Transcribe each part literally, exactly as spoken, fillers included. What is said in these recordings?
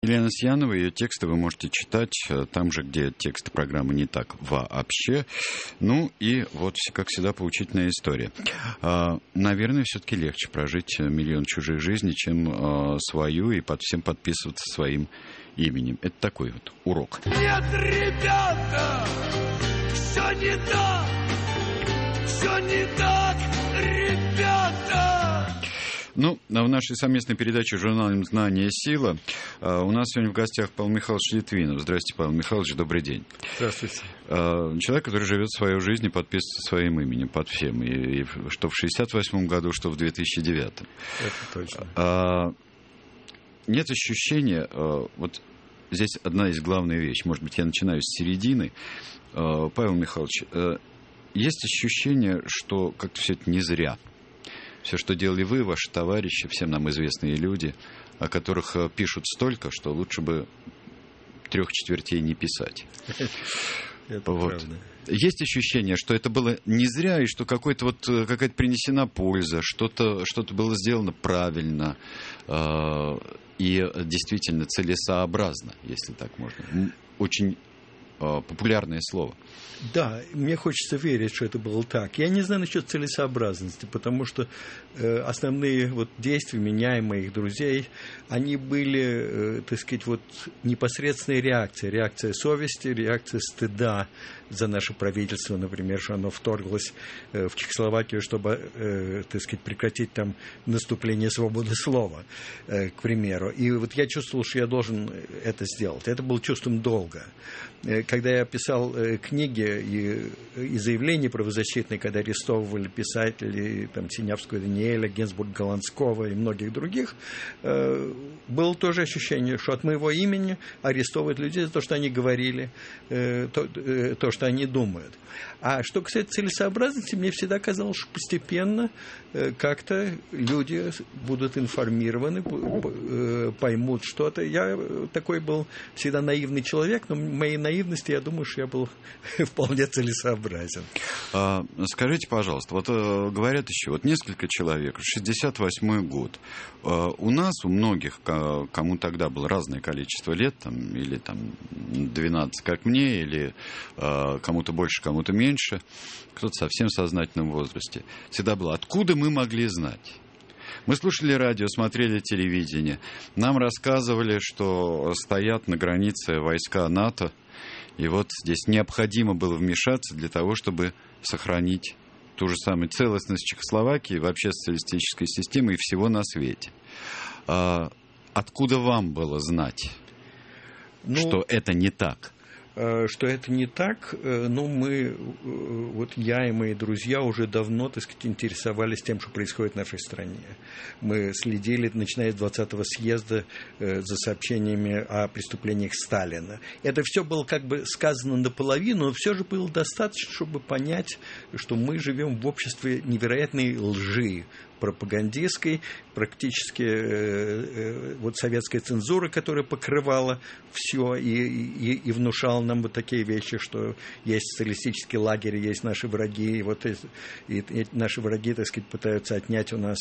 Елена Сьянова, ее тексты вы можете читать там же, где тексты программы не так вообще. Ну и вот, как всегда, поучительная история. Наверное, все-таки легче прожить миллион чужих жизней, чем свою, и под всем подписываться своим именем. Это такой вот урок. Нет, ребята, все не так, все не так, ребята. Ну, в нашей совместной передаче «Журнал «Знание. Сила» у нас сегодня в гостях Павел Михайлович Литвинов. Здравствуйте, Павел Михайлович, добрый день. Здравствуйте. Человек, который живет свою жизнь и подписывается своим именем под всем. И, и что в шестьдесят восьмом году, что в две тысячи девятом. Это точно. А, нет ощущения, вот здесь одна из главных вещей, может быть, я начинаю с середины. Павел Михайлович, есть ощущение, что как-то все это не зря. Все, что делали вы, ваши товарищи, всем нам известные люди, о которых пишут столько, что лучше бы трех четвертей не писать. Это вот. Правда. Есть ощущение, что это было не зря, и что какой-то вот, какая-то принесена польза, что-то, что-то было сделано правильно э, и действительно целесообразно, если так можно. Очень э, популярное слово. Да, мне хочется верить, что это было так. Я не знаю насчет целесообразности, потому что э, основные вот действия меня и моих друзей, они были, э, так сказать, вот непосредственной реакцией. Реакция совести, реакция стыда за наше правительство, например, что оно вторглось э, в Чехословакию, чтобы, э, так сказать, прекратить там наступление свободы слова, э, к примеру. И вот я чувствовал, что я должен это сделать. Это было чувством долга. Э, когда я писал э, книги, И, и заявления правозащитные, когда арестовывали писателей там, Синявского Даниэля, Генсбурга Голландского и многих других, э, было тоже ощущение, что от моего имени арестовывают людей за то, что они говорили, э, то, э, то, что они думают. А что касается целесообразности, мне всегда казалось, что постепенно э, как-то люди будут информированы, э, поймут что-то. Я такой был всегда наивный человек, но в моей наивности я думаю, что я был вполне целесообразен. А, скажите, пожалуйста, вот а, говорят еще, вот несколько человек, шестьдесят восьмой год. А, у нас, у многих, кому тогда было разное количество лет, там, или там двенадцать, как мне, или а, кому-то больше, кому-то меньше, кто-то совсем в сознательном возрасте, всегда было, откуда мы могли знать? Мы слушали радио, смотрели телевидение, нам рассказывали, что стоят на границе войска НАТО, и вот здесь необходимо было вмешаться для того, чтобы сохранить ту же самую целостность Чехословакии, вообще социалистической системы и всего на свете. А откуда вам было знать, ну, что это не так? Что это не так, ну, мы, вот я и мои друзья уже давно, так сказать, интересовались тем, что происходит в нашей стране. Мы следили, начиная с двадцатого съезда, за сообщениями о преступлениях Сталина. Это все было как бы сказано наполовину, но все же было достаточно, чтобы понять, что мы живем в обществе невероятной лжи, пропагандистской, практически э, э, вот советская цензура, которая покрывала все и, и, и внушала нам вот такие вещи, что есть социалистический лагерь, есть наши враги, и вот и, и наши враги, так сказать, пытаются отнять у нас,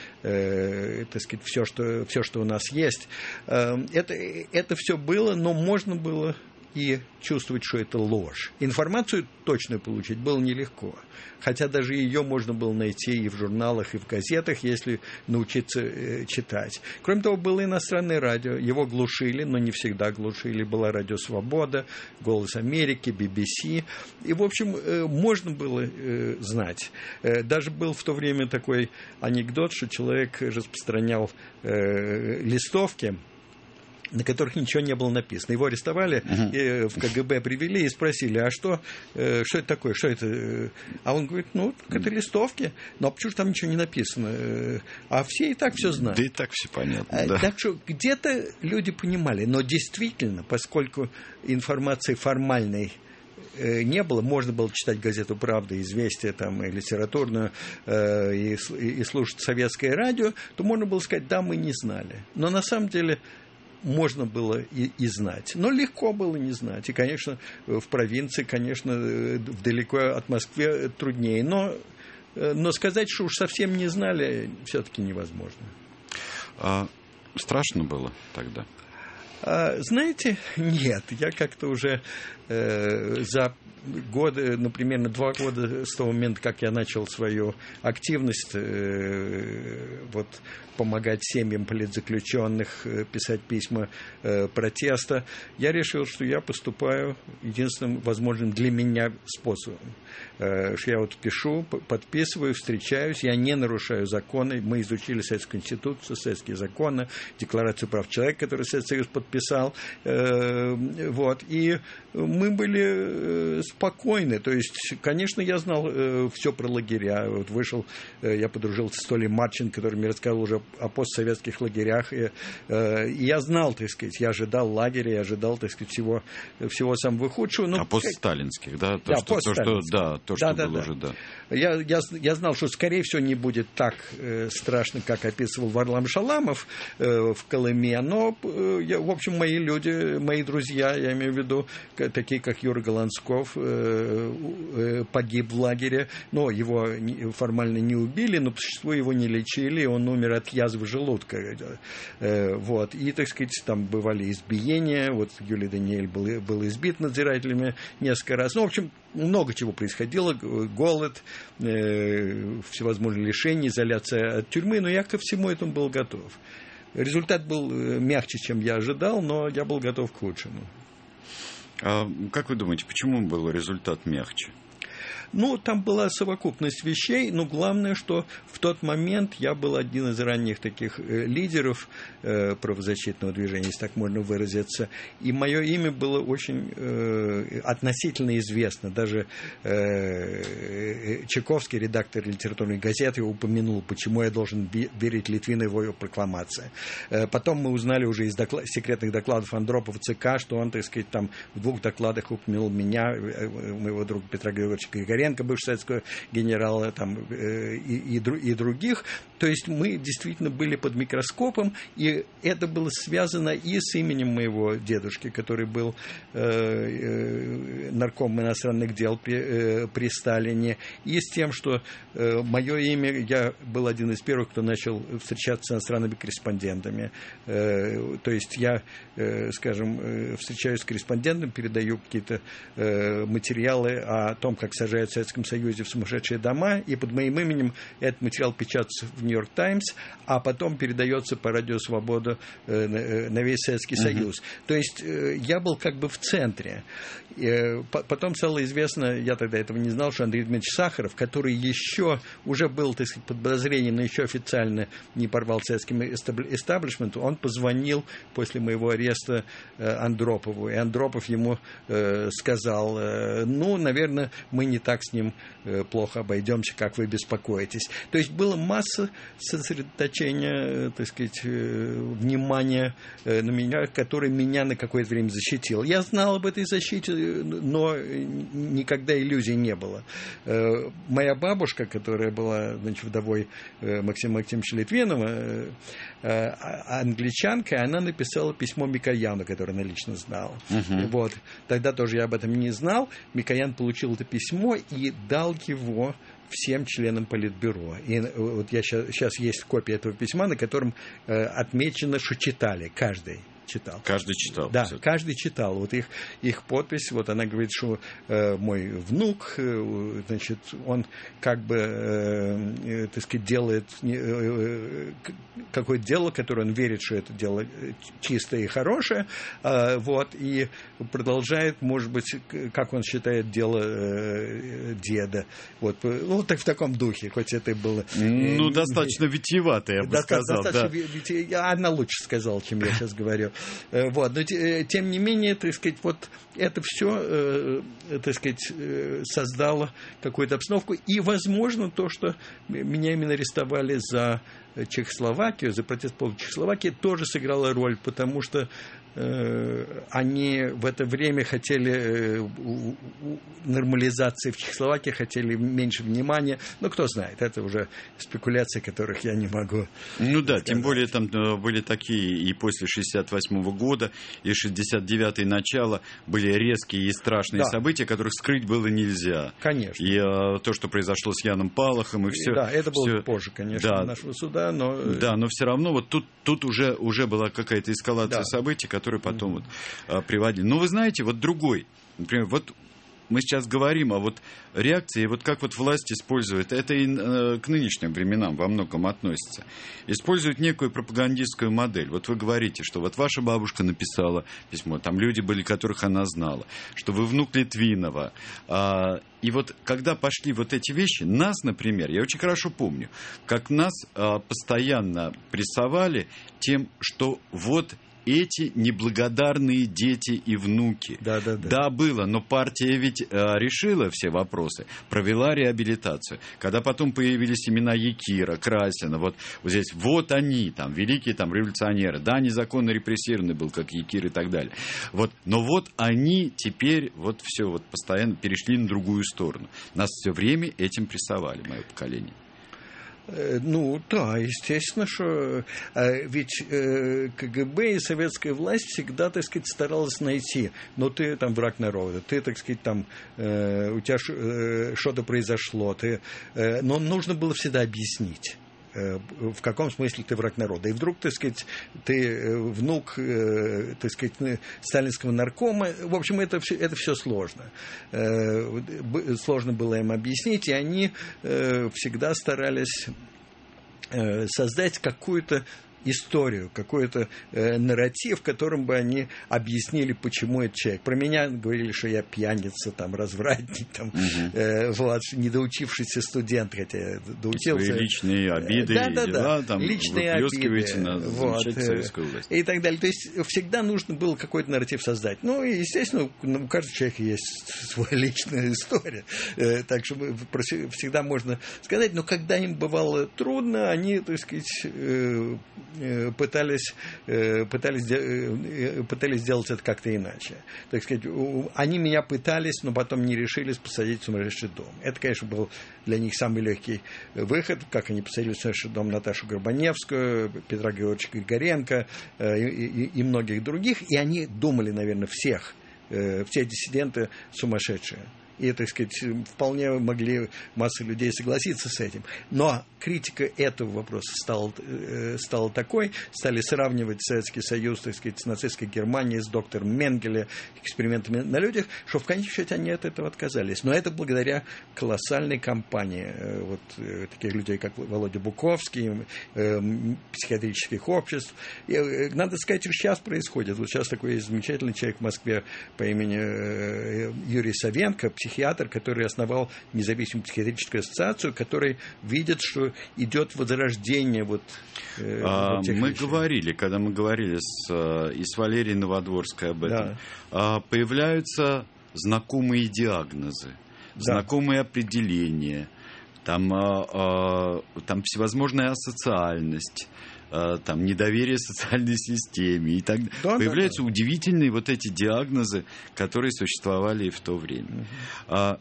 э, так сказать, все, что, все, что у нас есть. Э, это, это все было, но можно было и чувствовать, что это ложь. Информацию точную получить было нелегко. Хотя даже ее можно было найти и в журналах, и в газетах, если научиться э, читать. Кроме того, было иностранное радио. Его глушили, но не всегда глушили. Была радио «Свобода», «Голос Америки», би би си. И, в общем, э, можно было э, знать. Э, даже был в то время такой анекдот, что человек распространял э, листовки, на которых ничего не было написано. Его арестовали, uh-huh. и в ка гэ бэ привели и спросили, а что, э, что это такое, что это? А он говорит, ну, это листовки, но почему же там ничего не написано? А все и так все знают. Да и так все понятно, да. Так что где-то люди понимали, но действительно, поскольку информации формальной не было, можно было читать газету «Правда», «Известия», там, и литературную, э, и, и слушать советское радио, то можно было сказать, да, мы не знали. Но на самом деле можно было и, и знать. Но легко было не знать. И, конечно, в провинции, конечно, далеко от Москвы труднее. Но, но сказать, что уж совсем не знали, все-таки невозможно. А страшно было тогда? А, знаете, нет, я как-то уже э, за годы, ну, примерно два года с того момента, как я начал свою активность, э, вот, помогать семьям политзаключенных, э, писать письма э, протеста, я решил, что я поступаю единственным возможным для меня способом. Э, что я вот пишу, подписываю, встречаюсь, я не нарушаю законы, мы изучили Советскую Конституцию, советские законы, Декларацию прав человека, которую Советский Союз подписал, э, вот, и мы были спокойны, то есть, конечно, я знал э, все про лагеря, вот вышел, э, я подружился с Толей Марченко, который мне рассказывал уже о постсоветских лагерях, и, э, и я знал, так сказать, я ожидал лагеря, я ожидал, так сказать, всего, всего самого худшего. Но, а постсталинских, да? То, да, что, то, что, да, то, что да, было да, уже, да. Я, я, я знал, что, скорее всего, не будет так э, страшно, как описывал Варлам Шаламов э, в Колыме, но, э, я, в общем, мои люди, мои друзья, я имею в виду, такие, как Юра Голландсков, э, э, погиб в лагере, но его формально не убили, но по существу его не лечили, он умер от язвы желудка. Э, вот. И, так сказать, там бывали избиения, вот Юлий Даниэль был, был избит надзирателями несколько раз. Ну, в общем, много чего происходило, голод, э, всевозможные лишения, изоляция от тюрьмы, но я ко всему этому был готов. Результат был мягче, чем я ожидал, но я был готов к лучшему. А как вы думаете, почему был результат мягче? Ну, там была совокупность вещей, но главное, что в тот момент я был один из ранних таких э, лидеров э, правозащитного движения, если так можно выразиться, и мое имя было очень э, относительно известно. Даже э, Чайковский, редактор литературной газеты, упомянул, почему я должен верить Литвину в его прокламации. Э, потом мы узнали уже из доклад, секретных докладов Андропова ЦК, что он, так сказать, там в двух докладах упомянул меня, э, моего друга Петра Григорьевича Григоренко, бывшего советского генерала, там, э, и, и, и других. То есть мы действительно были под микроскопом, и это было связано и с именем моего дедушки, который был э, э, наркомом иностранных дел при, э, при Сталине, и с тем, что э, мое имя, я был один из первых, кто начал встречаться с иностранными корреспондентами. Э, то есть я, э, скажем, э, встречаюсь с корреспондентом, передаю какие-то э, материалы о том, как сажают в Советском Союзе в сумасшедшие дома, и под моим именем этот материал печатается в Нью-Йорк Таймс, а потом передается по Радио Свобода э, на весь Советский uh-huh. Союз. То есть э, я был как бы в центре. Э, потом стало известно, я тогда этого не знал, что Андрей Дмитриевич Сахаров, который еще уже был, так сказать, под подозрением, но еще официально не порвал советским эстаблишменту, он позвонил после моего ареста э, Андропову, и Андропов ему э, сказал, э, ну, наверное, мы не так с ним э, плохо обойдемся, как вы беспокоитесь. То есть была масса сосредоточения, э, так сказать, э, внимания э, на меня, который меня на какое-то время защитил. Я знал об этой защите, но никогда иллюзий не было. Э, моя бабушка, которая была, значит, вдовой э, Максима Максимовича Литвинова, э, э, англичанка, она написала письмо Микояну, которое она лично знала. Uh-huh. Вот. Тогда тоже я об этом не знал. Микоян получил это письмо и дал его всем членам Политбюро. И вот я сейчас, сейчас есть копия этого письма, на котором э, отмечено, что читали, каждый читал. Каждый читал. Да, каждый читал. Вот их, их подпись, вот она говорит, что э, мой внук, э, значит, он как бы, э, так сказать, делает э, какое-то дело, которое он верит, что это дело чистое и хорошее, э, вот, и продолжает, может быть, как он считает, дело э, деда. Вот, ну, так в таком духе, хоть это и было... Ну, э, достаточно витиевато, я бы да, сказал. Достаточно да. вити... Она лучше сказала, чем я сейчас говорю. Вот. Но тем не менее, так сказать, вот это все, так сказать, создало какую-то обстановку. И, возможно, то, что меня именно арестовали за Чехословакию, за протест по Чехословакии, тоже сыграло роль, потому что они в это время хотели нормализации в Чехословакии, хотели меньше внимания. Но кто знает, это уже спекуляции, которых я не могу Ну да, сказать. Тем более там были такие и после шестьдесят восьмого года, и шестьдесят девятый начало были резкие и страшные да. события, которых скрыть было нельзя. Конечно. И а, то, что произошло с Яном Палахом, и все. Да, это было все... позже, конечно, да. нашего суда, но... Да, но все равно вот тут, тут уже, уже была какая-то эскалация да. событий, которые которые потом вот, приводили. Но вы знаете, вот другой, например, вот мы сейчас говорим о вот реакции, вот как вот власть использует, это и э, к нынешним временам во многом относится, использует некую пропагандистскую модель. Вот вы говорите, что вот ваша бабушка написала письмо, там люди были, которых она знала, что вы внук Литвинова. А, и вот когда пошли вот эти вещи, нас, например, я очень хорошо помню, как нас а, постоянно прессовали тем, что вот эти неблагодарные дети и внуки. Да, да, да. Да, было, но партия ведь э, решила все вопросы, провела реабилитацию. Когда потом появились имена Якира, Красина, вот, вот здесь, вот они, там, великие там, революционеры, да, незаконно репрессированный был, как Якир и так далее. Вот, но вот они теперь вот все вот постоянно перешли на другую сторону. Нас все время этим прессовали, мое поколение. Ну, да, естественно, что ведь КГБ и советская власть всегда, так сказать, старалась найти, но ты там враг народа, ты, так сказать, там, у тебя что-то произошло, ты, но нужно было всегда объяснить. В каком смысле ты враг народа. И вдруг, так сказать, ты внук, так сказать, сталинского наркома. В общем, это все, это все сложно. Сложно было им объяснить, и они всегда старались создать какую-то историю, какой-то э, нарратив, в котором бы они объяснили, почему этот человек. Про меня говорили, что я пьяница, там, развратник, там, угу. э, младший, недоучившийся студент, хотя я доучился. Свои личные обиды да, и да, дела, да. там, личные обиды, на вот, советскую власть. И так далее. То есть всегда нужно было какой-то нарратив создать. Ну, и, естественно, у каждого человека есть своя личная история. Э, так что всегда можно сказать, но когда им бывало трудно, они, так сказать, э, пытались, пытались, пытались сделать это как-то иначе. Так сказать, они меня пытались, но потом не решились посадить в сумасшедший дом. Это, конечно, был для них самый легкий выход, как они посадили в сумасшедший дом Наташу Горбаневскую, Петра Георгиевича Григоренко и, и, и многих других. И они думали, наверное, всех, все диссиденты сумасшедшие. И, так сказать, вполне могли масса людей согласиться с этим. Но критика этого вопроса стала, стала такой, стали сравнивать Советский Союз, так сказать, с нацистской Германией, с доктором Менгеле, экспериментами на людях, что в конечном счете они от этого отказались. Но это благодаря колоссальной кампании вот таких людей, как Володя Буковский, психиатрических обществ. И, надо сказать, что сейчас происходит. Вот сейчас такой замечательный человек в Москве по имени Юрий Савенко, психиатр, который основал независимую психиатрическую ассоциацию, который видит, что идет возрождение вот, э, а, вот мы вещей. говорили, когда мы говорили с, и с Валерией Новодворской об этом, да. появляются знакомые диагнозы, да. знакомые определения, там, там всевозможная асоциальность, там, недоверие социальной системе и так далее. Да, появляются да, да. удивительные вот эти диагнозы, которые существовали и в то время. Угу. А,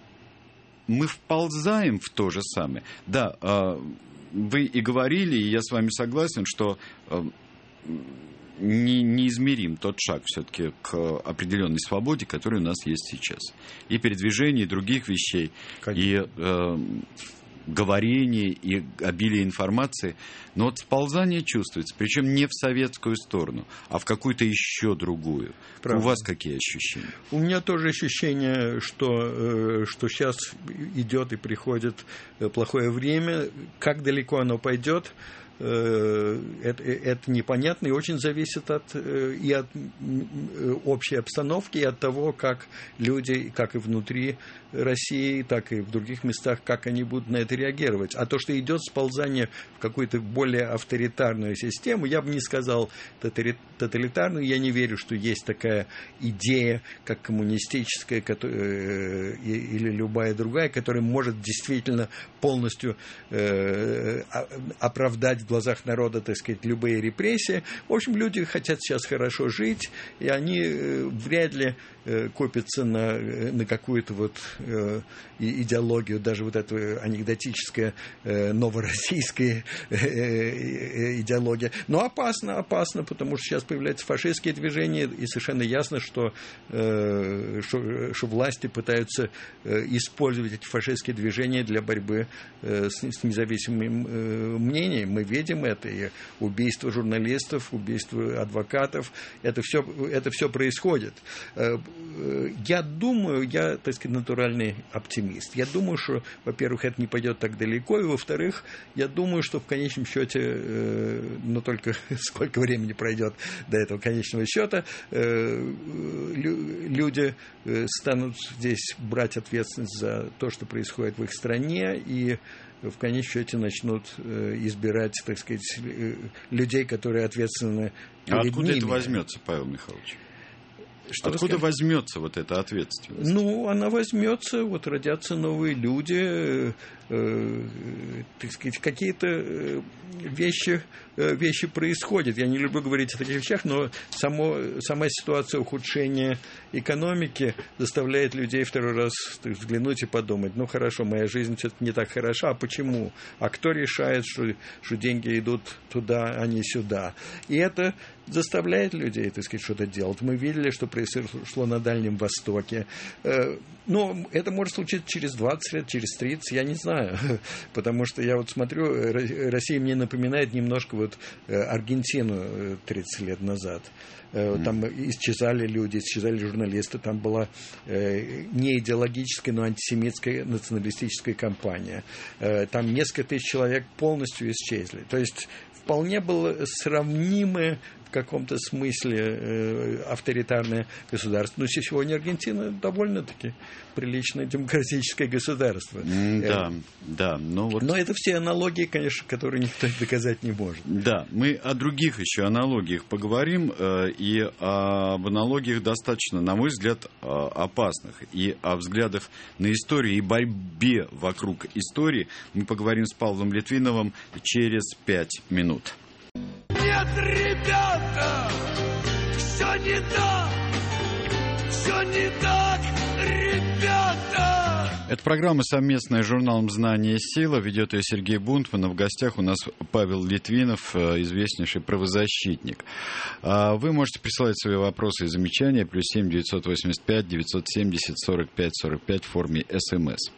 мы вползаем в то же самое. Да, а, вы и говорили, и я с вами согласен, что а, не, неизмерим тот шаг все-таки к определенной свободе, которая у нас есть сейчас. И передвижение, и других вещей, Конечно. и... А, говорение и обилие информации, но вот сползание чувствуется, причем не в советскую сторону, а в какую-то еще другую. Правда. У вас какие ощущения? У меня тоже ощущение, что, что сейчас идет и приходит плохое время. Как далеко оно пойдет, это, это непонятно и очень зависит от, и от общей обстановки, и от того, как люди, как и внутри России, так и в других местах, как они будут на это реагировать. А то, что идет сползание в какую-то более авторитарную систему, я бы не сказал тоталитарную, я не верю, что есть такая идея, как коммунистическая или любая другая, которая может действительно полностью оправдать в глазах народа, так сказать, любые репрессии. В общем, люди хотят сейчас хорошо жить, и они вряд ли копятся на, на какую-то вот э, идеологию, даже вот эту анекдотическую э, новороссийскую э, э, идеологию. Но опасно, опасно, потому что сейчас появляются фашистские движения, и совершенно ясно, что, э, что, что власти пытаются э, использовать эти фашистские движения для борьбы э, с, с независимым э, мнением. Мы верим видим это, и убийство журналистов, убийство адвокатов, это все, это все происходит. Я думаю, я, так сказать, натуральный оптимист. Я думаю, что, во-первых, это не пойдет так далеко, и, во-вторых, я думаю, что в конечном счете, но только сколько времени пройдет до этого конечного счета, люди станут здесь брать ответственность за то, что происходит в их стране, и в конечном счете начнут избирать, так сказать, людей, которые ответственны перед А откуда ними. это возьмется, Павел Михайлович? Что Откуда возьмется вот эта ответственность? Ну, она возьмется, вот родятся новые люди, э, э, так сказать, какие-то вещи, э, вещи происходят. Я не люблю говорить о таких вещах, но само, сама ситуация ухудшения экономики заставляет людей второй раз так, взглянуть и подумать, ну, хорошо, моя жизнь все-таки не так хороша, а почему? А кто решает, что, что деньги идут туда, а не сюда? И это заставляет людей, так сказать, что-то делать. Мы видели, что произошло на Дальнем Востоке. Но это может случиться через двадцать лет, через тридцать, я не знаю. Потому что я вот смотрю, Россия мне напоминает немножко вот Аргентину тридцать лет назад. Там исчезали люди, исчезали журналисты, там была не идеологическая, но антисемитская националистическая кампания. Там несколько тысяч человек полностью исчезли. То есть вполне было сравнимое в каком-то смысле э, авторитарное государство. Но сегодня Аргентина довольно-таки приличное демократическое государство. Mm, да, э, да. Но, вот... но это все аналогии, конечно, которые никто доказать не может. Да, мы о других еще аналогиях поговорим, э, и об аналогиях достаточно, на мой взгляд, э, опасных. И о взглядах на историю и борьбе вокруг истории мы поговорим с Павлом Литвиновым через пять минут. Нет, ребята, все не так, все не так, ребята. Это программа совместная с журналом «Знание и сила». Ведет ее Сергей Бунтман. А в гостях у нас Павел Литвинов, известнейший правозащитник. Вы можете присылать свои вопросы и замечания. Плюс семь девятьсот восемьдесят пять девятьсот семьдесят сорок пять сорок пять в форме СМС.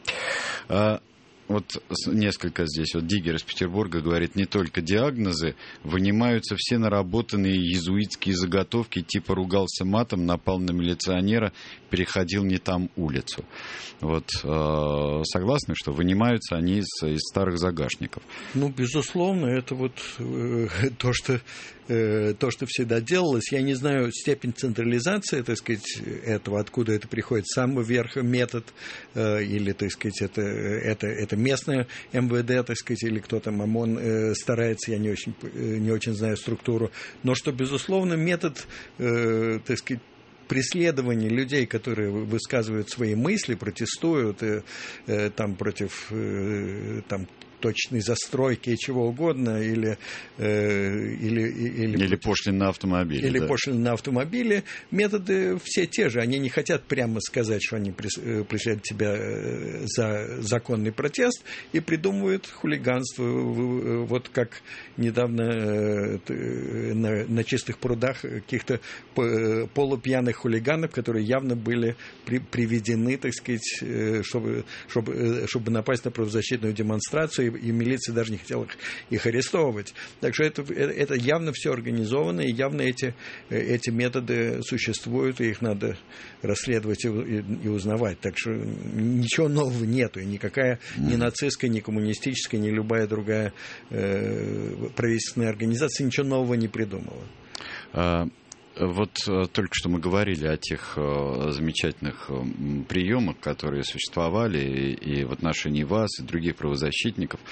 Вот несколько здесь. Вот Диггер из Петербурга говорит, не только диагнозы, вынимаются все наработанные иезуитские заготовки, типа ругался матом, напал на милиционера, переходил не там улицу. Вот э, согласны, что вынимаются они из, из старых загашников? Ну, безусловно, это вот э, то, что э, то, что всегда делалось. Я не знаю степень централизации, так сказать, этого, откуда это приходит, с самого верха метод, э, или, так сказать, это, это, это местное эм вэ дэ, так сказать, или кто там, ОМОН э, старается, я не очень, э, не очень знаю структуру, но что, безусловно, метод, э, так сказать, преследование людей, которые высказывают свои мысли, протестуют э, э, там, против э, там, точной застройки и чего угодно, или, э, или, или, или пошлин на автомобиле. Или да. пошлин на автомобиле. Методы все те же. Они не хотят прямо сказать, что они преследуют тебя за законный протест, и придумывают хулиганство. Вот как недавно на, на чистых прудах каких-то полупьяных хулиганов, которые явно были при, приведены, так сказать, чтобы, чтобы, чтобы напасть на правозащитную демонстрацию, и милиция даже не хотела их, их арестовывать. Так что это, это явно все организовано, и явно эти, эти методы существуют, и их надо расследовать и, и узнавать. Так что ничего нового нету, и никакая ни нацистская, ни коммунистическая, ни любая другая э, правительственная организация ничего нового не придумала. Вот только что мы говорили о тех замечательных приемах, которые существовали и в отношении вас, и других правозащитников.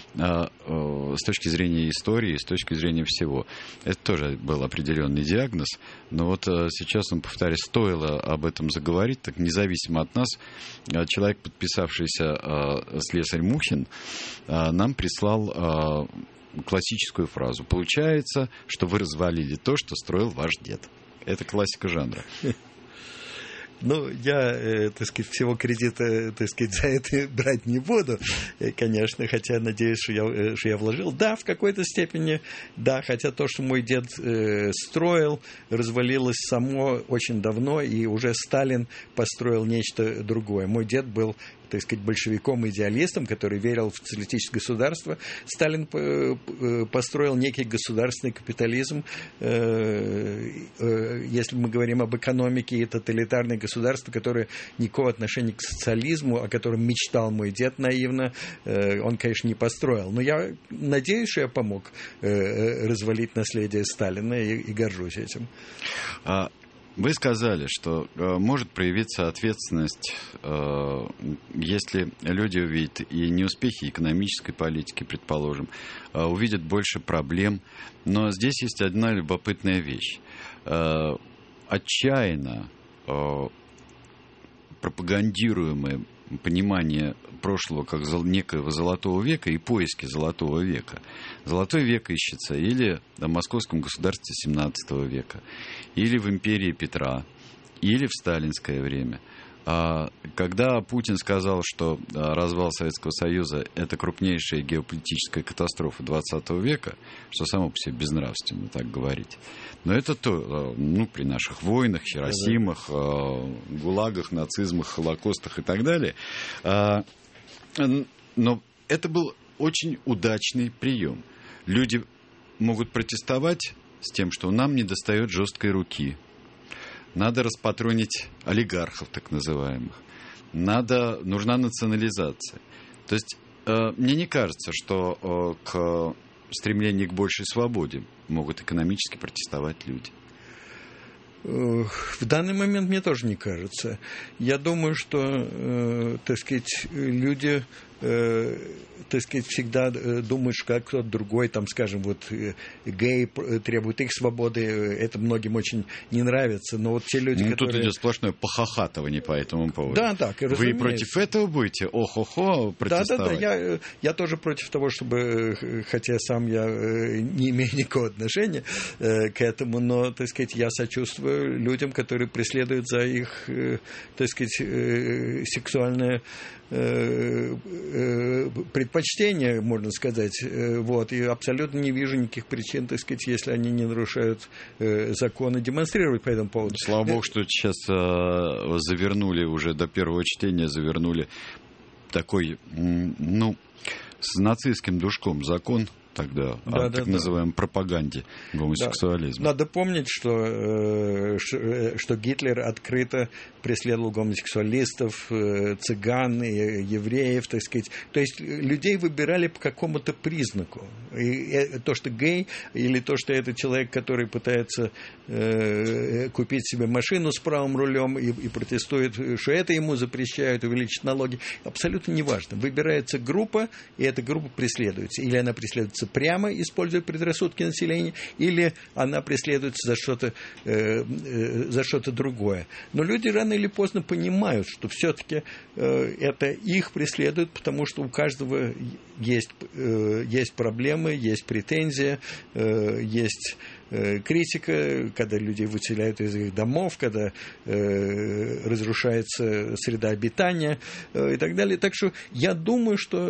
С точки зрения истории, с точки зрения всего. Это тоже был определенный диагноз. Но вот сейчас, он, повторяю, стоило об этом заговорить, так независимо от нас, человек, подписавшийся слесарь Мухин, нам прислал классическую фразу. Получается, что вы развалили то, что строил ваш дед. Это классика жанра. Ну, я, э, так сказать, всего кредита, так сказать, за это брать не буду, конечно, хотя надеюсь, что я, что я вложил. Да, в какой-то степени, да, хотя то, что мой дед э, строил, развалилось само очень давно, и уже Сталин построил нечто другое. Мой дед был так сказать, большевиком-идеалистом, который верил в социалистическое государство. Сталин построил некий государственный капитализм. Если мы говорим об экономике, и тоталитарное государство, которое никакого отношения к социализму, о котором мечтал мой дед наивно, он, конечно, не построил. Но я надеюсь, что я помог развалить наследие Сталина и, и горжусь этим. Вы сказали, что э, может проявиться ответственность, э, если люди увидят и неуспехи экономической политики, предположим, э, увидят больше проблем. Но здесь есть одна любопытная вещь. Э, отчаянно э, пропагандируемое понимание прошлого как некоего золотого века и поиски золотого века. Золотой век ищется или в московском государстве семнадцатого века, или в империи Петра, или в сталинское время. А когда Путин сказал, что развал Советского Союза – это крупнейшая геополитическая катастрофа двадцатого века, что само по себе безнравственно так говорить. Но это то, ну, при наших войнах, Хиросимах, ГУЛАГах, нацизмах, Холокостах и так далее. Но это был очень удачный прием. Люди могут протестовать с тем, что нам недостает жесткой руки. Надо распатронить олигархов, так называемых. Надо, нужна национализация. То есть э, мне не кажется, что э, к стремлению к большей свободе могут экономически протестовать люди. В данный момент мне тоже не кажется. Я думаю, что, э, так сказать, люди, э, так сказать, всегда думают, что как кто-то другой, там, скажем, вот геи требуют их свободы, это многим очень не нравится. Но вот те люди, ну, которые... Тут идет сплошное похохатывание по этому поводу. Да, так, разумеется. Вы против этого будете? Ох-хо-хо, протестовать? Да, да, да. Я, я тоже против того, чтобы, хотя сам я не имею никакого отношения к этому, но, так сказать, я сочувствую людям, которые преследуют за их, так сказать, сексуальное предпочтение, можно сказать, вот, и абсолютно не вижу никаких причин, так сказать, если они не нарушают законы, демонстрировать по этому поводу. Слава богу, что сейчас завернули уже до первого чтения, завернули такой, ну, с нацистским душком закон тогда, да, о да, так да. называемой пропаганде гомосексуализма. Да. Надо помнить, что, что Гитлер открыто преследовал гомосексуалистов, цыган, евреев, так сказать. То есть людей выбирали по какому-то признаку. И то, что гей, или то, что это человек, который пытается купить себе машину с правым рулем и, и протестует, что это ему запрещают, увеличить налоги, абсолютно неважно. Выбирается группа, и эта группа преследуется. Или она преследуется прямо, используя предрассудки населения, или она преследуется за что-то, э, э, за что-то другое. Но люди рано или поздно понимают, что все-таки э, это их преследует, потому что у каждого есть, э, есть проблемы, есть претензии, э, есть э, критика, когда людей выселяют из их домов, когда э, разрушается среда обитания э, и так далее. Так что я думаю, что,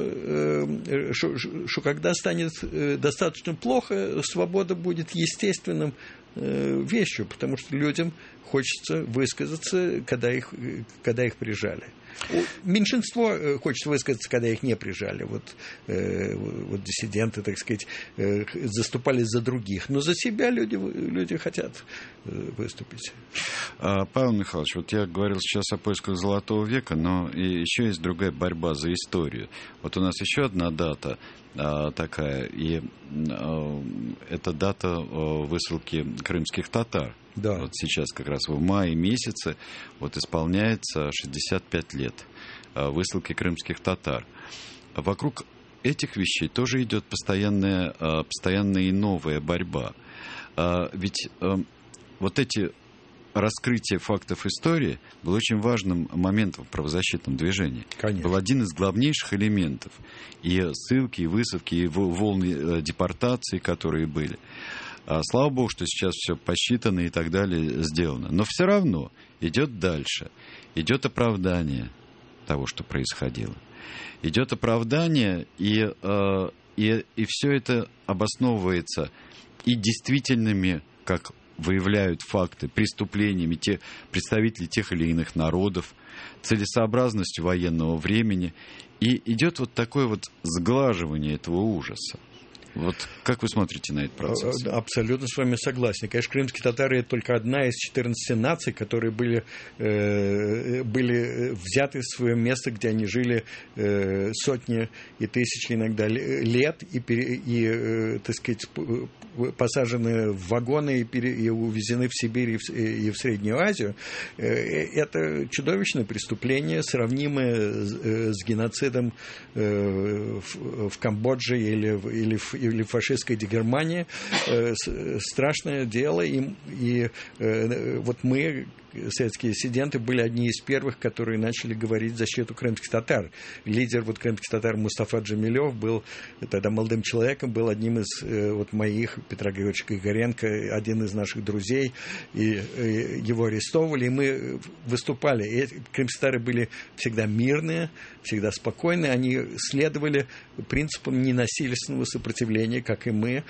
э, что, что когда станет достаточно плохо, свобода будет естественным э, вещью, потому что людям хочется высказаться, когда их, когда их прижали. Меньшинство хочет высказаться, когда их не прижали. Вот, э, вот диссиденты, так сказать, э, заступались за других. Но за себя люди, люди хотят выступить. Павел Михайлович, вот я говорил сейчас о поисках Золотого века, но и еще есть другая борьба за историю. Вот у нас еще одна дата а, такая, и а, это дата а, высылки крымских татар. Да. Вот сейчас как раз в мае месяце вот исполняется шестьдесят пять лет высылки крымских татар. Вокруг этих вещей тоже идет постоянная, постоянная и новая борьба. Ведь вот эти раскрытие фактов истории было очень важным моментом в правозащитном движении. Конечно. Был один из главнейших элементов. И ссылки, и высылки, и волны депортации, которые были. Слава богу, что сейчас все посчитано и так далее сделано. Но все равно идет дальше. Идет оправдание того, что происходило. Идет оправдание, и, и, и все это обосновывается и действительными, как выявляют факты преступлениями те, представителей тех или иных народов, целесообразностью военного времени. И идет вот такое вот сглаживание этого ужаса. Вот как вы смотрите на этот процесс? Абсолютно с вами согласен. Конечно, крымские татары – это только одна из четырнадцати наций, которые были, э, были взяты в свое место, где они жили э, сотни и тысячи иногда лет, и, и э, так сказать, посажены в вагоны и, пере, и увезены в Сибирь и в, и в Среднюю Азию. Э, это чудовищное преступление, сравнимое с, с геноцидом э, в, в Камбодже или, или в или фашистской Германии, э, страшное дело, и, и э, вот мы, советские диссиденты, были одни из первых, которые начали говорить в защиту крымских татар. Лидер вот крымских татар Мустафа Джамилев был тогда молодым человеком, был одним из э, вот моих, Петра Григорьевича Григоренко, один из наших друзей, и э, его арестовывали, и мы выступали. И крымские татары были всегда мирные, всегда спокойные, они следовали принципам ненасильственного сопротивления, как и мы.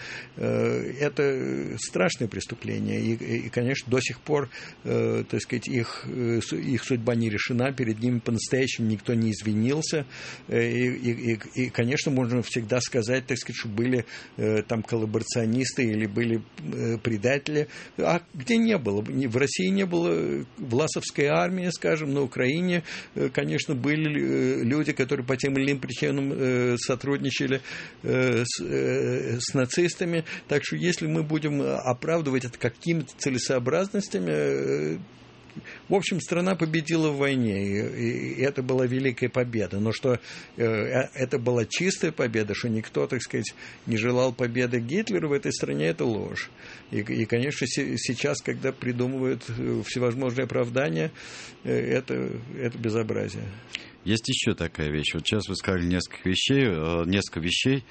Это страшное преступление. И, и конечно, до сих пор, так сказать, их, их судьба не решена, перед ними по-настоящему никто не извинился. И, и, и, конечно, можно всегда сказать, так сказать, что были там коллаборационисты или были предатели. А где не было? В России не было власовской армии, скажем, на Украине, конечно, были люди, которые по тем или иным причинам сотрудничали с, с нацистами. Так что если мы будем оправдывать это какими-то целесообразностями, в общем, страна победила в войне, и, и это была великая победа. Но что э, это была чистая победа, что никто, так сказать, не желал победы Гитлера в этой стране, это ложь. И, и конечно, с, сейчас, когда придумывают всевозможные оправдания, э, это, это безобразие. Есть еще такая вещь. Вот сейчас вы сказали несколько вещей, несколько вещей,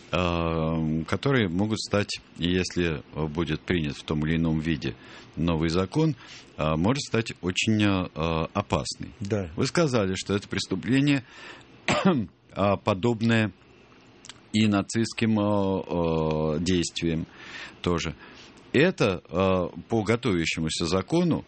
которые могут стать, если будет принят в том или ином виде новый закон, может стать очень опасной. Да. Вы сказали, что это преступление подобное и нацистским действиям тоже. Это по готовящемуся закону,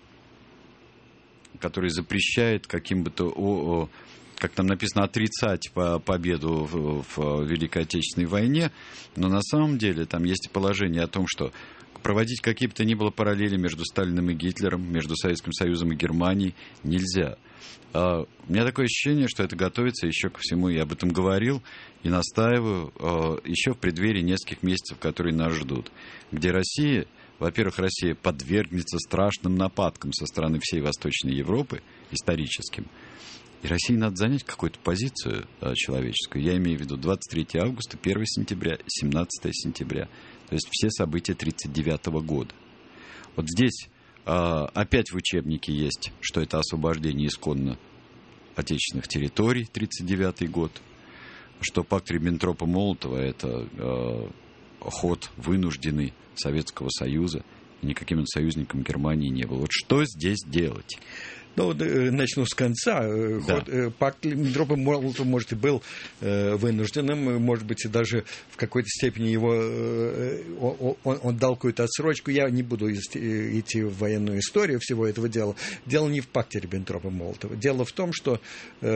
который запрещает каким бы то, как там написано, отрицать победу в, в Великой Отечественной войне, но на самом деле там есть положение о том, что проводить какие бы то ни было параллели между Сталиным и Гитлером, между Советским Союзом и Германией нельзя. У меня такое ощущение, что это готовится еще ко всему, я об этом говорил и настаиваю, еще в преддверии нескольких месяцев, которые нас ждут, где Россия, во-первых, Россия подвергнется страшным нападкам со стороны всей Восточной Европы, историческим, и России надо занять какую-то позицию человеческую. Я имею в виду двадцать третьего августа, первого сентября, семнадцатого сентября. То есть все события тридцать девятого года. Вот здесь опять в учебнике есть, что это освобождение исконно отечественных территорий, тридцать девятый год, что пакт Риббентропа-Молотова – это ход вынужденный Советского Союза, и никаким он союзником Германии не был. Вот что здесь делать? Ну, начну с конца. Да. Ход, пакт Риббентропа-Молотова, может, и был э, вынужденным, может быть, и даже в какой-то степени его, э, он, он дал какую-то отсрочку. Я не буду идти в военную историю всего этого дела. Дело не в пакте Риббентропа-Молотова. Дело в том, что э,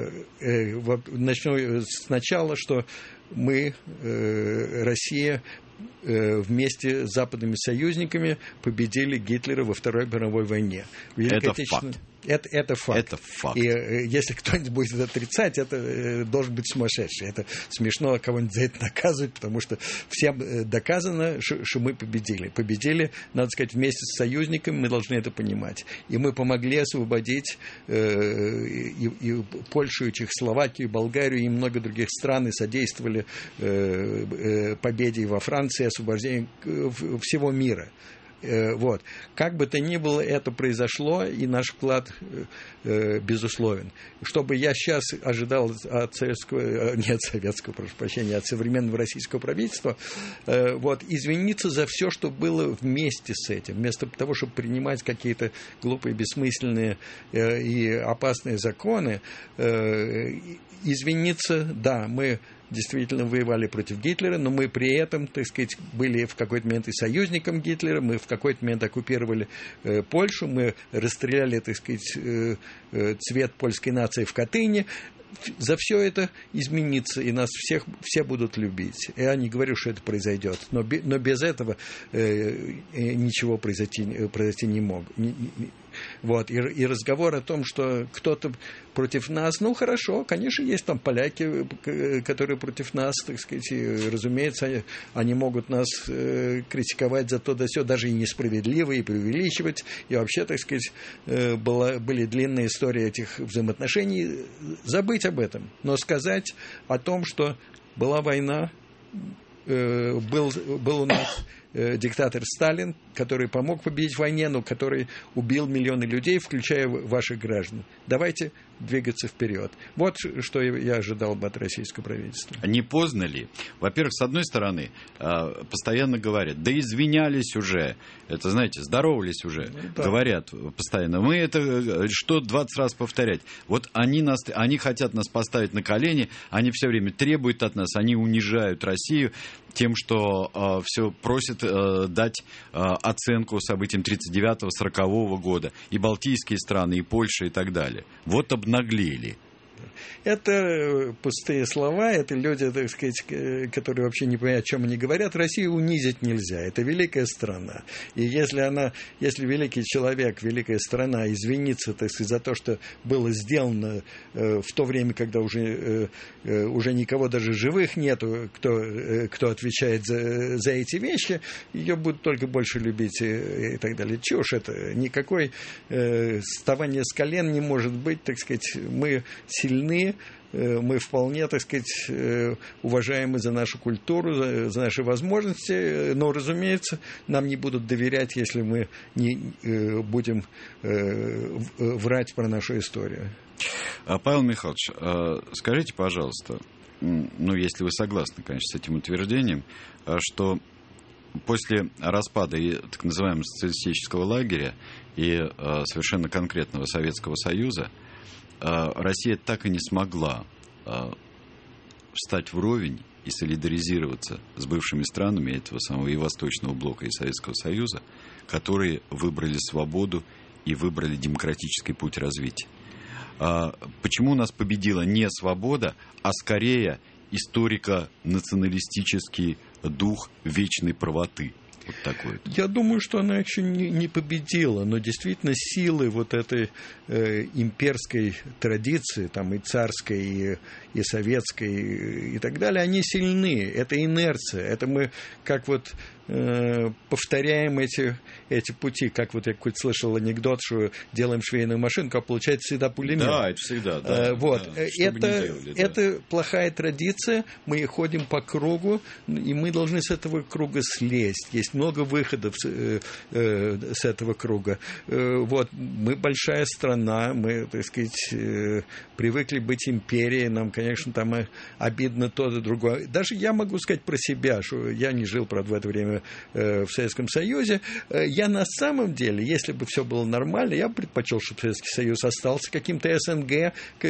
э, начну сначала, что мы, э, Россия, вместе с западными союзниками победили Гитлера во Второй мировой войне. Это факт. Это, это факт. Это факт. И э, если кто-нибудь будет это отрицать, это э, должен быть сумасшедший. Это смешно кого-нибудь за это наказывать, потому что всем э, доказано, что, что мы победили. Победили, надо сказать, вместе с союзниками, мы должны это понимать. И мы помогли освободить э, и, и Польшу, и Чехословакию, и Болгарию, и много других стран, и содействовали э, э, победе во Франции, освобождению всего мира. Вот. Как бы то ни было, это произошло, и наш вклад э, безусловен. Что бы я сейчас ожидал от советского, не от советского, прошу прощения, от современного российского правительства, э, вот, извиниться за все, что было вместе с этим, вместо того, чтобы принимать какие-то глупые, бессмысленные э, и опасные законы, э, извиниться, да, мы действительно воевали против Гитлера, но мы при этом, так сказать, были в какой-то момент и союзником Гитлера, мы в какой-то момент оккупировали э, Польшу, мы расстреляли, так сказать, э, э, цвет польской нации в Катыни. За все это изменится, и нас всех все будут любить. Я не говорю, что это произойдет, но, но без этого э, ничего произойти, произойти не мог. Не, не, вот. И, и разговор о том, что кто-то против нас, ну хорошо, конечно, есть там поляки, которые против нас, так сказать, и, разумеется, они, они могут нас э, критиковать за то да сё, даже и несправедливо, и преувеличивать, и вообще, так сказать, э, была, были длинные истории этих взаимоотношений. Забыть об этом, но сказать о том, что была война, э, был, был у нас э, диктатор Сталин, который помог победить в войне, но который убил миллионы людей, включая ваших граждан. Давайте двигаться вперед. Вот что я ожидал бы от российского правительства. Не поздно ли? Во-первых, с одной стороны, постоянно говорят, да извинялись уже, это, знаете, здоровались уже, ну, да. Говорят постоянно. Мы это что двадцать раз повторять? Вот они, нас, они хотят нас поставить на колени, они все время требуют от нас, они унижают Россию тем, что э, все просят э, дать э, оценку событиям тридцать девятого сорокового года, и балтийские страны, и Польша, и так далее. Вот обнаглели. Это пустые слова, это люди, так сказать, которые вообще не понимают, о чем они говорят. Россию унизить нельзя, это великая страна. И если она, если великий человек, великая страна извинится, так сказать, за то, что было сделано э, в то время, когда уже, э, уже никого даже живых нету, кто, э, кто отвечает за, за эти вещи, ее будут только больше любить и, и так далее. Чушь это, никакой э, вставания с колен не может быть, так сказать, мы сильны, мы вполне, так сказать, уважаемы за нашу культуру, за, за наши возможности, но, разумеется, нам не будут доверять, если мы не будем врать про нашу историю. Павел Михайлович, скажите, пожалуйста, ну, если вы согласны, конечно, с этим утверждением, что после распада так называемого социалистического лагеря и совершенно конкретного Советского Союза Россия так и не смогла встать вровень и солидаризироваться с бывшими странами этого самого и Восточного блока, и Советского Союза, которые выбрали свободу и выбрали демократический путь развития. Почему у нас победила не свобода, а скорее историко-националистический дух вечной правоты? Вот такой. Я думаю, что она еще не, не победила, но действительно силы вот этой э, имперской традиции, там и царской, и, и советской, и, и так далее, они сильны. Это инерция. Это мы как вот э, повторяем эти, эти пути. Как вот я какой-то слышал анекдот, что делаем швейную машинку, а получается всегда пулемет. Да, это всегда. Да, э, вот. Да, это, делали, да. Это плохая традиция. Мы ходим по кругу, и мы должны с этого круга слезть. Есть много выходов э, э, с этого круга. Э, вот, мы большая страна, мы, так сказать, э, привыкли быть империей, нам, конечно, там обидно то и другое. Даже я могу сказать про себя, что я не жил, правда, в это время э, в Советском Союзе. Э, я на самом деле, если бы все было нормально, я бы предпочел, чтобы Советский Союз остался каким-то СНГ, э,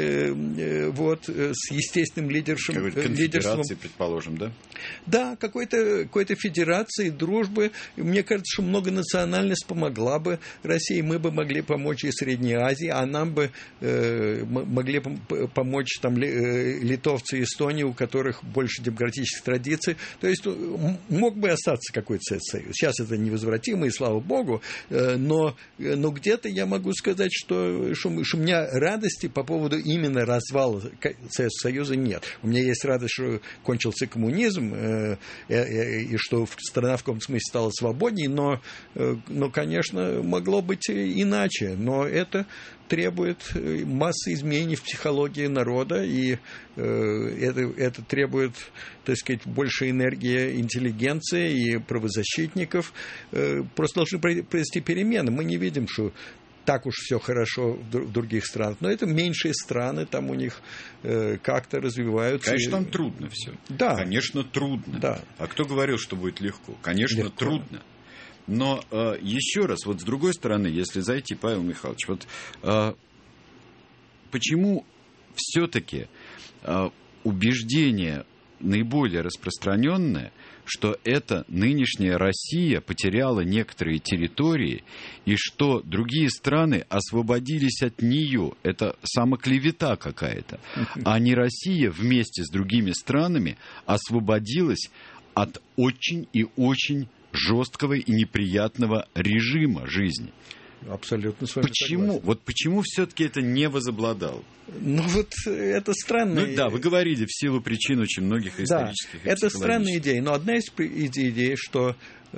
э, вот, э, с естественным лидерством. Какой-то конфедерации, предположим, да? Да, какой-то, какой-то федерации, дружбы. Мне кажется, что многонациональность помогла бы России. Мы бы могли помочь и Средней Азии, а нам бы э, могли помочь там, э, литовцы и Эстонии, у которых больше демократических традиций. То есть мог бы остаться какой-то Советский Союз. Сейчас это невозвратимо, и слава Богу. Э, но, но где-то я могу сказать, что, что, что у меня радости по поводу именно развала Советского Союза нет. У меня есть радость, что кончился коммунизм, э, э, и что страна в каком-то смысле стала свободнее, но, но, конечно, могло быть иначе. Но это требует массы изменений в психологии народа, и э, это, это требует, так сказать, больше энергии интеллигенции и правозащитников. Э, просто должны произойти перемены. Мы не видим, что так уж все хорошо в других странах. Но это меньшие страны, там у них э, как-то развиваются. Конечно, там трудно все. Да. Конечно, трудно. Да. А кто говорил, что будет легко? Конечно, легко. Трудно. Но э, еще раз, вот с другой стороны, если зайти, Павел Михайлович, вот э, почему все-таки э, убеждение наиболее распространенное, что это нынешняя Россия потеряла некоторые территории, и что другие страны освободились от нее. Это самоклевета какая-то. А не Россия вместе с другими странами освободилась от очень и очень жесткого и неприятного режима жизни. Абсолютно с вами почему? согласен. Вот почему все-таки это не возобладало? Ну вот это странно. Ну да, вы говорили, в силу причин очень многих исторических да, и это странная идея. Но одна из идей, что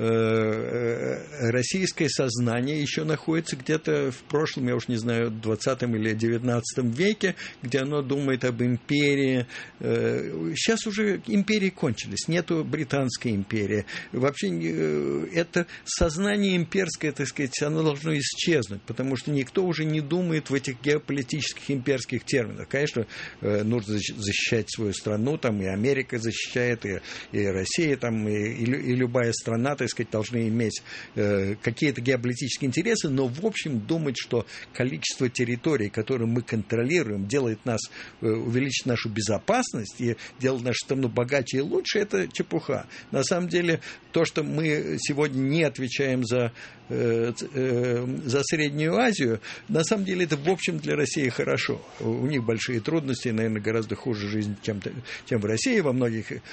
российское сознание еще находится где-то в прошлом, я уж не знаю, двадцатом или девятнадцатом веке, где оно думает об империи. Сейчас уже империи кончились, нету британской империи. Вообще это сознание имперское, так сказать, оно должно исчезнуть, потому что никто уже не думает в этих геополитических имперских терминах. Конечно, нужно защищать свою страну, там и Америка защищает, и, и Россия, там, и, и, и любая страна, так сказать, должны иметь э, какие-то геополитические интересы, но в общем думать, что количество территорий, которые мы контролируем, делает нас, э, увеличит нашу безопасность и делает нашу страну богаче и лучше, это чепуха. На самом деле, то, что мы сегодня не отвечаем за, э, э, за Среднюю Азию, на самом деле это в общем для России хорошо. У них большие трудности, наверное, гораздо хуже жизнь, чем, чем в России во многих э,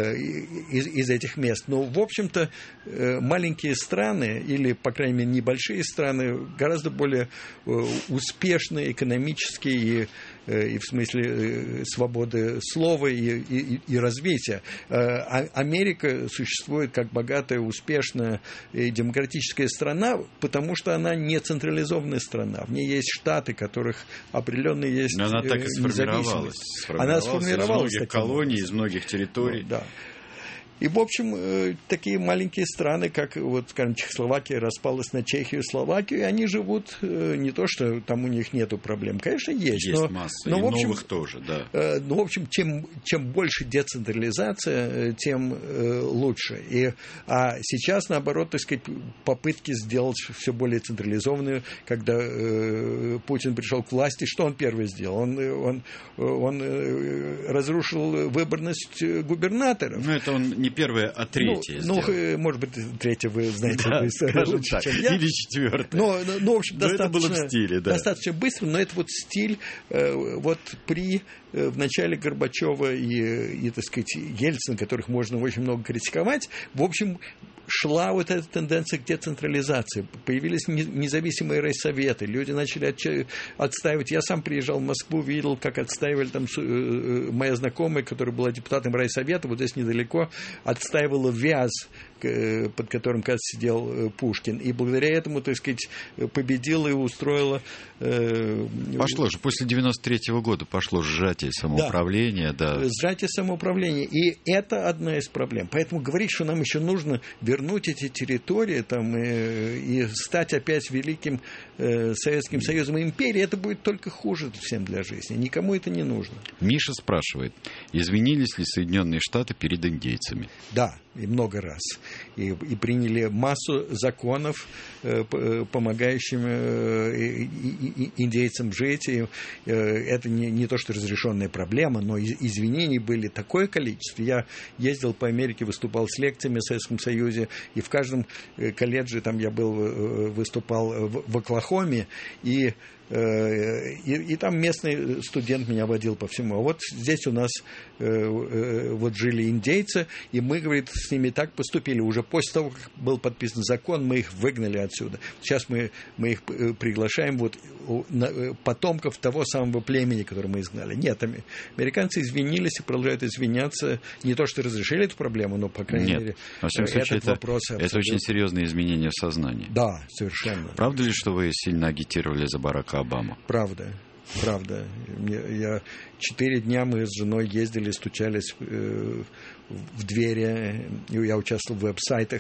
из, из этих мест. Но в общем-то маленькие страны, или, по крайней мере, небольшие страны, гораздо более успешны экономически и, и в смысле свободы слова и, и, и развития. Америка существует как богатая, успешная и демократическая страна, потому что она не централизованная страна. В ней есть штаты, которых определенно есть независимость. Она так и сформировалась. сформировалась она сформировалась. Из многих колоний, из многих территорий. Ну, да. И, в общем, такие маленькие страны, как, вот, скажем, Чехословакия распалась на Чехию и Словакию, они живут не то, что там у них нету проблем. Конечно, есть. Есть но, масса, но, и в общем, новых тоже, да. Ну, в общем, чем, чем больше децентрализация, тем лучше. И, а сейчас, наоборот, так сказать, попытки сделать все более централизованную, когда э, Путин пришел к власти, что он первый сделал? Он, он, он разрушил выборность губернаторов. Ну, это он не первое, а третье. Ну, ну, может быть, третье вы знаете, да, вы скажем лучше, так, чем я. или четвертое. Но, но, но в общем, но достаточно, это было в стиле, да. достаточно быстро, но это вот стиль э, вот при э, в начале Горбачева и, и, так сказать, Ельцина, которых можно очень много критиковать, в общем, шла вот эта тенденция к децентрализации. Появились независимые райсоветы, люди начали отстаивать. Я сам приезжал в Москву, видел, как отстаивали там моя знакомая, которая была депутатом райсовета, вот здесь недалеко, отстаивала ВЯЗ, под которым, кажется, сидел Пушкин. И благодаря этому, так сказать, победила и устроила... Пошло же, после девяносто третьего года пошло сжатие самоуправления. Да. Да. Сжатие самоуправления. И это одна из проблем. Поэтому говорить, что нам еще нужно вернуть эти территории там, и, и стать опять великим э, Советским Союзом и империей, это будет только хуже всем для жизни. Никому это не нужно. Миша спрашивает, извинились ли Соединенные Штаты перед индейцами? Да, и много раз. И, и приняли массу законов, э, помогающим э, и, и, индейцам жить. И, э, это не, не то, что разрешенная проблема, но извинений были такое количество. Я ездил по Америке, выступал с лекциями в Советском Союзе, и в каждом колледже там я был, выступал в, в Оклахоме, и И, и там местный студент меня водил по всему. А вот здесь у нас э, э, вот жили индейцы, и мы, говорит, с ними так поступили. Уже после того, как был подписан закон, мы их выгнали отсюда. Сейчас мы, мы их приглашаем, вот, потомков того самого племени, которое мы изгнали. Нет, американцы извинились и продолжают извиняться. Не то, что разрешили эту проблему, но, по крайней Нет, мере, во всяком случае, этот это, вопрос... Абсолютно... Это очень серьезные изменения в сознании. Да, совершенно. Правда ли, что вы сильно агитировали за Барака Обаму? Правда, правда. Я четыре дня мы с женой ездили, стучались э, в двери. Я участвовал в веб-сайтах,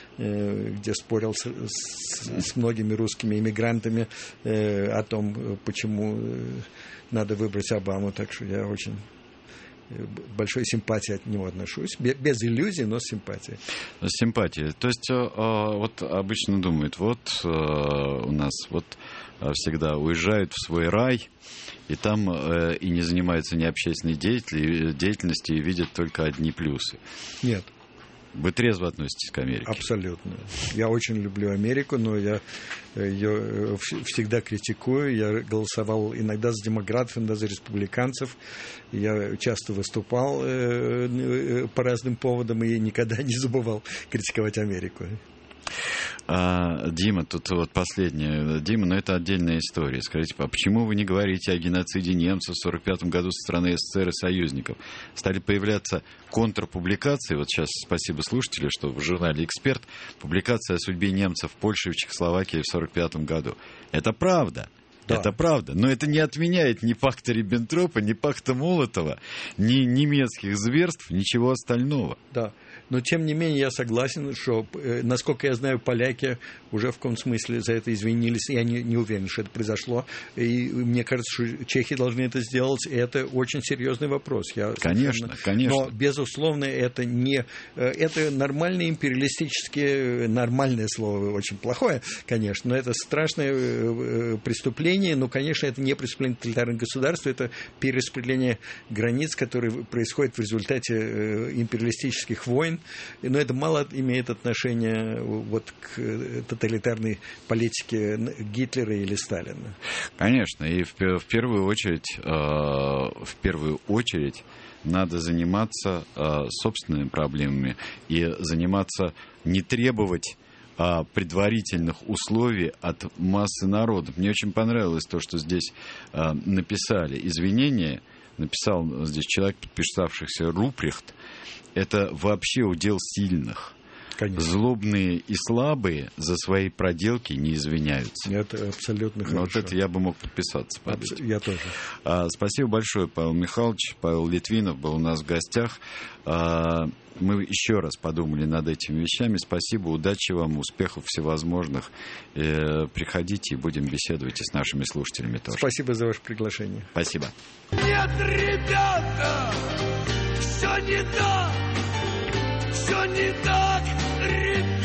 э, где спорил с, с, с многими русскими иммигрантами э, о том, почему надо выбрать Обаму. Так что я очень большой симпатией от него отношусь. Без иллюзий, но с симпатией. С симпатией. То есть вот обычно думают, вот у нас вот всегда уезжают в свой рай, и там и не занимаются ни общественной деятельностью, и видят только одни плюсы. Нет. Вы трезво относитесь к Америке? Абсолютно. Я очень люблю Америку, но я ее всегда критикую. Я голосовал иногда за демократов, иногда за республиканцев. Я часто выступал по разным поводам и никогда не забывал критиковать Америку. А, Дима, тут вот последнее. Дима, но это отдельная история. Скажите, а почему вы не говорите о геноциде немцев в сорок пятом году со стороны СССР и союзников? Стали появляться контрпубликации. Вот сейчас спасибо слушателю, что в журнале «Эксперт» публикация о судьбе немцев в Польше и в Чехословакии в сорок пятом году. Это правда. Да. Это правда, но это не отменяет ни пакта Риббентропа, ни пакта Молотова, ни немецких зверств, ничего остального. Да. Но, тем не менее, я согласен, что, насколько я знаю, поляки уже в каком смысле за это извинились. Я не, не уверен, что это произошло. И мне кажется, что чехи должны это сделать. И это очень серьезный вопрос. Я конечно, конечно. Но, безусловно, это не... Это нормальное империалистическое... Нормальное слово очень плохое, конечно. Но это страшное преступление. Но, конечно, это не преступление тоталитарного государства. Это перераспределение границ, которые происходят в результате империалистических войн. Но это мало имеет отношения вот к тоталитарной политике Гитлера или Сталина. Конечно, и в, в первую очередь, э, в первую очередь надо заниматься э, собственными проблемами и заниматься, не требовать э, предварительных условий от массы народа. Мне очень понравилось то, что здесь э, написали извинения. Написал здесь человек, подписавшийся Руприхт. Это вообще удел сильных. Конечно. Злобные и слабые за свои проделки не извиняются. Это абсолютно хорошо. Вот это я бы мог подписаться под этим. Я тоже. А, спасибо большое, Павел Михайлович. Павел Литвинов был у нас в гостях. А, мы еще раз подумали над этими вещами. Спасибо, удачи вам, успехов всевозможных. Э, приходите и будем беседовать и с нашими слушателями тоже. Спасибо за ваше приглашение. Спасибо. Нет, ребята, все не так, все не так, ребята.